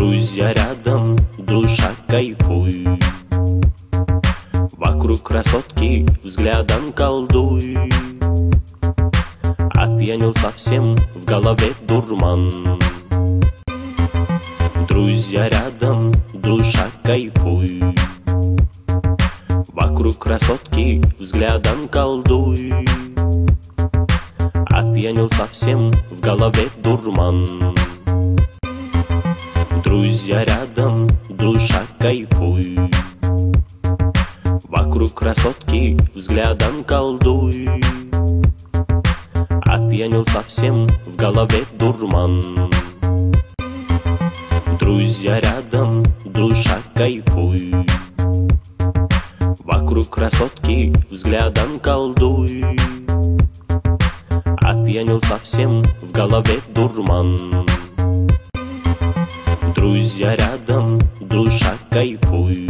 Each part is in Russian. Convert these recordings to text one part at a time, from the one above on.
Друзья рядом, душа кайфуй. Вокруг красотки взглядом колдуй. Опьянел совсем, в голове дурман. Друзья рядом, душа кайфуй. Вокруг красотки взглядом колдуй. Опьянел совсем, в голове дурман. Друзья рядом, душа кайфуй. Вокруг красотки взглядом колдуй. Опьянел совсем, в голове дурман. Друзья рядом, душа кайфуй. Вокруг красотки взглядом колдуй. Опьянел совсем, в голове дурман. Друзья рядом, душа кайфуй.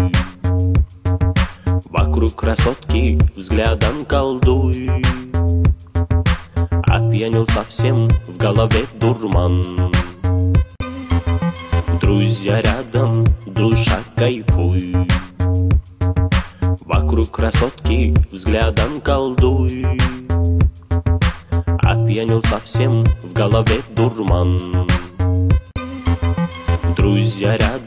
Вокруг красотки взглядом колдуй. Опьянел совсем, в голове дурман. Друзья рядом, душа кайфуй. Вокруг красотки взглядом колдуй. Опьянел совсем, в голове дурман. Друзья рядом.